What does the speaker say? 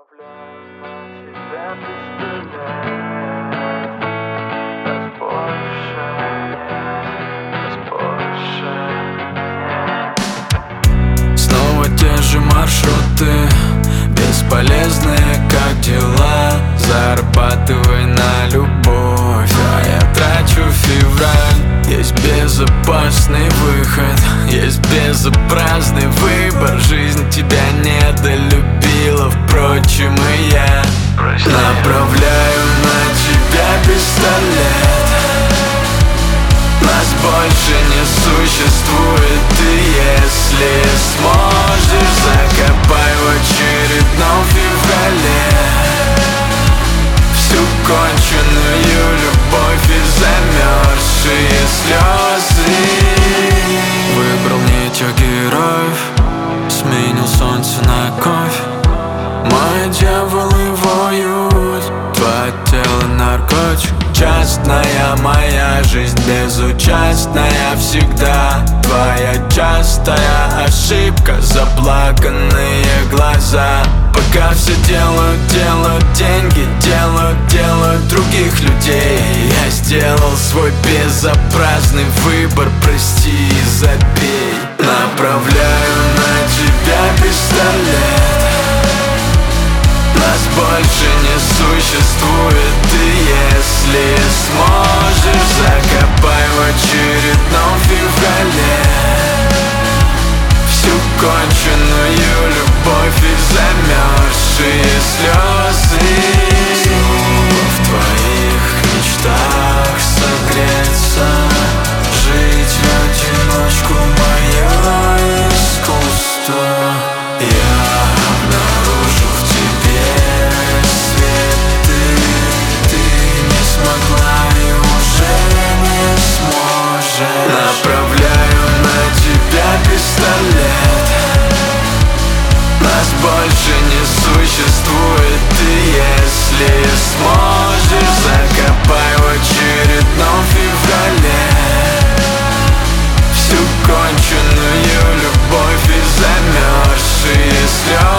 Снова те же маршруты, бесполезные, как дела. Зарабатывай на любовь, а я трачу февраль. Есть безопасный выход, есть безобразный выбор. Жизнь тебя недолюбила, впрочем, и я направляю на тебя пистолет. Нас больше не существует, и если сможешь, закопай в очередном феврале всю конченую любовь и замерзшие слезы. Выбрал нить героев, сменил солнце на кофе. Мои дьяволы воют, твое тело наркотик. Частная моя жизнь, безучастная всегда. Твоя частая ошибка, заплаканные глаза. Пока все делают деньги, делают других людей. Я сделал свой безобразный выбор, прости и забей. Направляю на тебя пистолет. Нас больше не существует, и если сможешь, закопай в очередном феврале всю конченую любовь и замерзшие слезы. Снова в твоих мечтах согреться, жить в одиночку мое искусство. Я обнаружу в тебе свет, ты не смогла и уже не сможешь. Направляю на тебя пистолет. Нас больше не существует, и если сможешь, закопай в очередном феврале всю конченую любовь и замерзшие слезы.